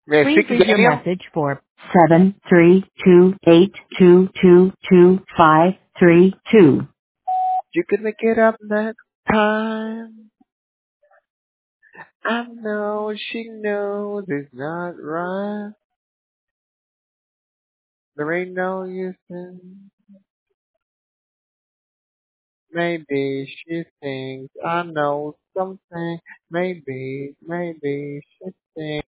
Please leave your message for 73282222532. You can make it up next time. I know she knows it's not right. There ain't no use in. Maybe she thinks I know something. Maybe she thinks.